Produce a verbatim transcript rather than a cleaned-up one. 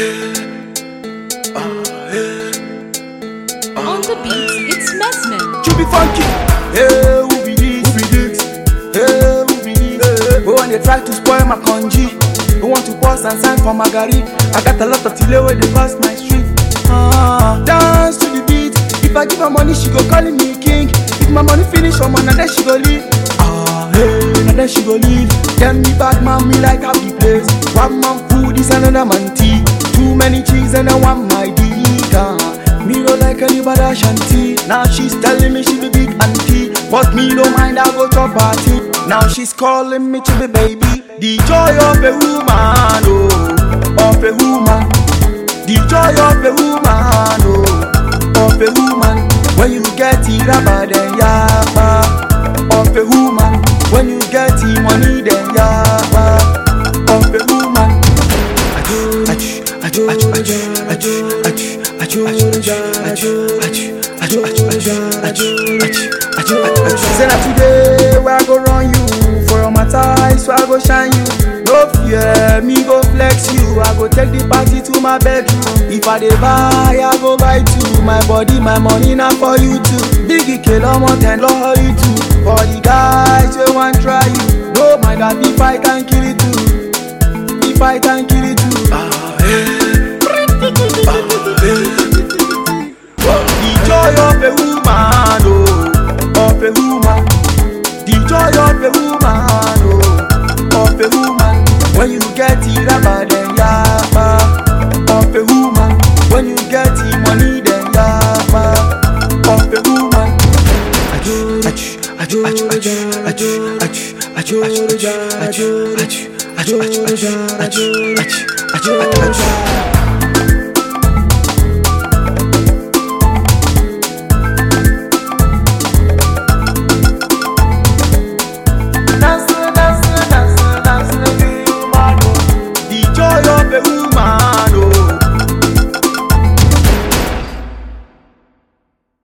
On the beat, it's Messman. You be funky. Hey, who be this? Who be this? Hey, who be this? Who want to try to spoil my congee? Who want to pause and sign for my gari? I got a lot of tile where they cross my street. Ah, dance to the beat. If I give her money, she go calling me king. If my money finish, her man, and then she go leave. Ah, hey, and then she go leave. Tell me bad man, me like how the place. One man food is another man tea. Too many cheese and I want my dick. Ah, me no like anybody shanty. Now she's telling me she be big auntie, but me no mind, I go to party. Now she's calling me to be baby. The joy of a woman, oh, of a woman. The joy of a woman, oh, of a woman. When you get it rubber, then yaba. Of a woman. When you get it money, then yaba. Of a woman. Aju, aju, aju, aju, aju, aju, aju, aju, aju, aju, aju, aju, aju, aju. She said that today where I go run you for your matter, so I go shine you. No fear, me go flex you. I go take the party to my bedroom. If I dey buy, I go buy too. My body, my money, not for you too. Biggie kill on one ten, love you too. For the guys who want try you, no mind that if I can kill it too. If I can kill it too. Ah, yeah. The joy of a woman, oh, of a woman. The joy of a woman, oh, of a woman. When you get it rubber, then yaba. Of a woman. When you get it money, then yaba. Of a woman. Aju, aju, aju, aju, aju, aju, aju, aju, aju, aju, aju, aju, aju, aju, aju, aju, aju, aju. The joy of a woman.